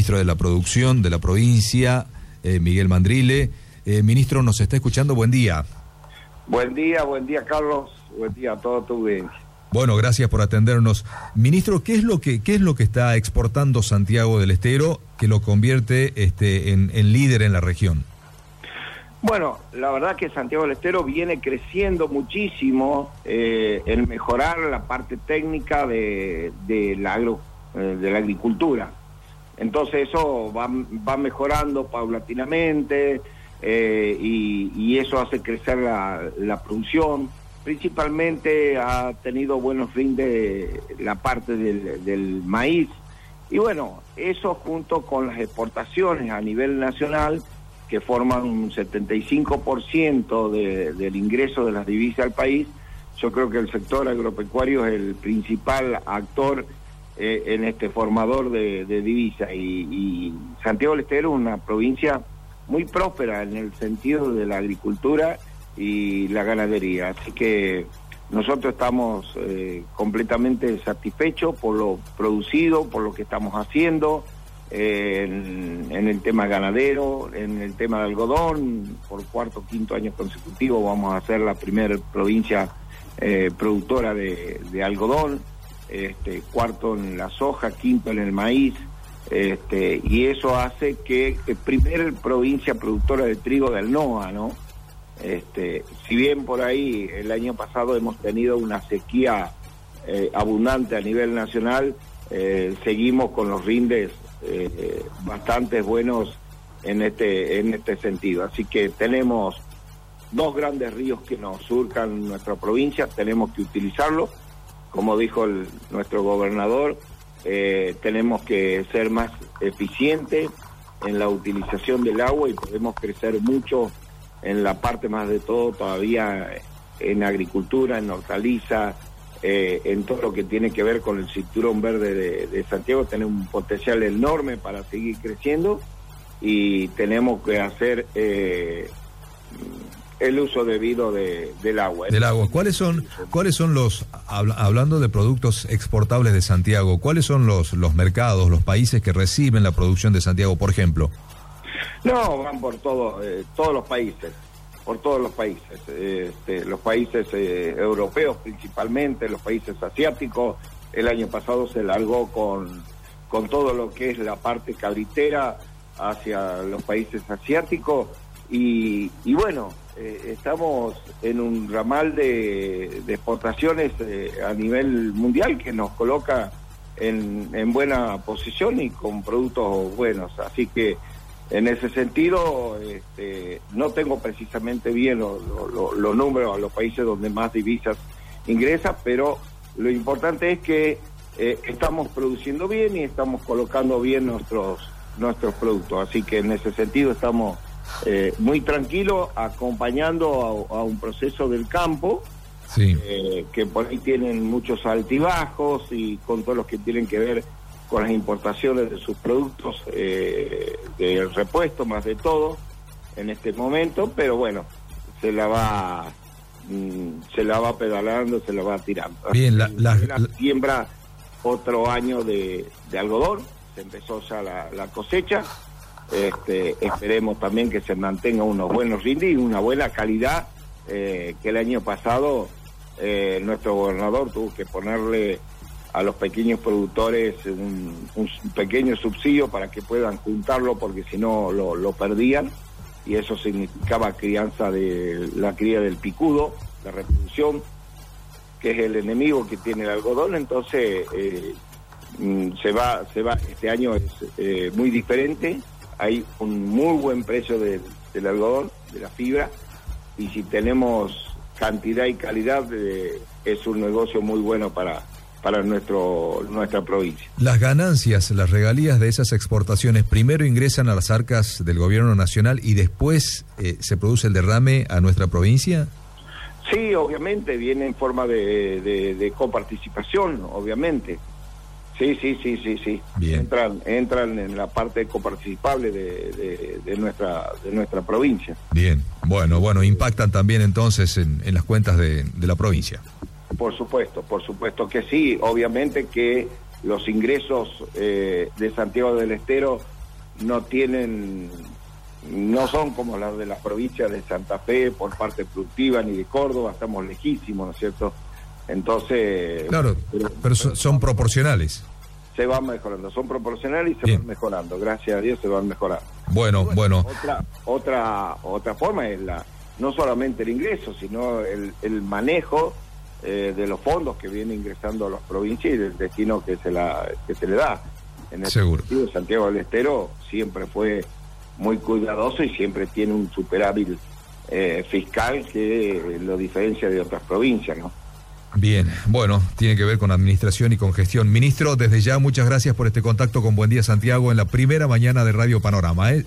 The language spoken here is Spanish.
ministro de la Producción de la provincia, Miguel Mandrile. Ministro, ¿nos está escuchando? Buen día. Buen día, Carlos. Buen día a todo tu audiencia. Bueno, gracias por atendernos. Ministro, ¿qué es lo que está exportando Santiago del Estero que lo convierte en líder en la región? Bueno, la verdad que Santiago del Estero viene creciendo muchísimo en mejorar la parte técnica de la agricultura. Entonces eso va mejorando paulatinamente y eso hace crecer la producción. Principalmente ha tenido buenos rindes la parte del maíz. Y bueno, eso junto con las exportaciones a nivel nacional, que forman un 75% del ingreso de las divisas al país, yo creo que el sector agropecuario es el principal actor en este formador de divisas. Y Santiago del Estero es una provincia muy próspera en el sentido de la agricultura y la ganadería. Así que nosotros estamos completamente satisfechos por lo producido, por lo que estamos haciendo. En el tema ganadero, en el tema de algodón, por cuarto o quinto año consecutivo vamos a ser la primera provincia productora de algodón, cuarto en la soja, quinto en el maíz, y eso hace que primer provincia productora de trigo del NOA, ¿no? Si bien por ahí el año pasado hemos tenido una sequía abundante a nivel nacional, seguimos con los rindes bastante buenos en este sentido. Así que tenemos dos grandes ríos que nos surcan nuestra provincia, tenemos que utilizarlos, como dijo nuestro gobernador, tenemos que ser más eficientes en la utilización del agua y podemos crecer mucho en la parte más de todo todavía en agricultura, en hortaliza, en todo lo que tiene que ver con el cinturón verde de Santiago. Tenemos un potencial enorme para seguir creciendo y tenemos que hacer el uso debido del agua. Del agua. ¿Cuáles son los, hablando de productos exportables de Santiago, cuáles son los mercados, los países que reciben la producción de Santiago, por ejemplo? No, van por todos los países. Por todos los países, los países europeos principalmente, los países asiáticos. El año pasado se largó con todo lo que es la parte cabritera hacia los países asiáticos y bueno, estamos en un ramal de exportaciones a nivel mundial que nos coloca en buena posición y con productos buenos, así que en ese sentido, no tengo precisamente bien los números a los países donde más divisas ingresan, pero lo importante es que estamos produciendo bien y estamos colocando bien nuestros productos. Así que en ese sentido estamos muy tranquilos, acompañando a un proceso del campo, sí, que por ahí tienen muchos altibajos y con todos los que tienen que ver con las importaciones de sus productos, del repuesto más de todo en este momento, pero bueno, se la va pedalando, se la va tirando. Bien, la siembra otro año de algodón, se empezó ya la cosecha, esperemos también que se mantenga unos buenos rindes y una buena calidad, que el año pasado nuestro gobernador tuvo que ponerle a los pequeños productores un pequeño subsidio para que puedan juntarlo, porque si no lo perdían, y eso significaba la cría del picudo, la reproducción, que es el enemigo que tiene el algodón. Entonces se va, este año es muy diferente, hay un muy buen precio del algodón, de la fibra, y si tenemos cantidad y calidad, es un negocio muy bueno para nuestra provincia. Las ganancias, las regalías de esas exportaciones, primero ingresan a las arcas del gobierno nacional y después se produce el derrame a nuestra provincia. Sí, obviamente, viene en forma de coparticipación, obviamente. Sí. Bien. Entran en la parte coparticipable de nuestra provincia. Bien, bueno, impactan también entonces en las cuentas de la provincia. Por supuesto que sí. Obviamente que los ingresos de Santiago del Estero no son como las de las provincias de Santa Fe por parte productiva ni de Córdoba, estamos lejísimos, ¿no es cierto? Entonces... Claro, pero son proporcionales. Se van mejorando, son proporcionales y se van mejorando, gracias a Dios se van mejorando. Bueno. Otra forma es no solamente el ingreso, sino el manejo de los fondos que viene ingresando a las provincias y del destino que se le da. En ese sentido, Santiago del Estero siempre fue muy cuidadoso y siempre tiene un superávit fiscal que lo diferencia de otras provincias, ¿no? Bien, bueno, tiene que ver con administración y con gestión. Ministro, desde ya muchas gracias por este contacto con Buen Día Santiago en la primera mañana de Radio Panorama, ¿eh?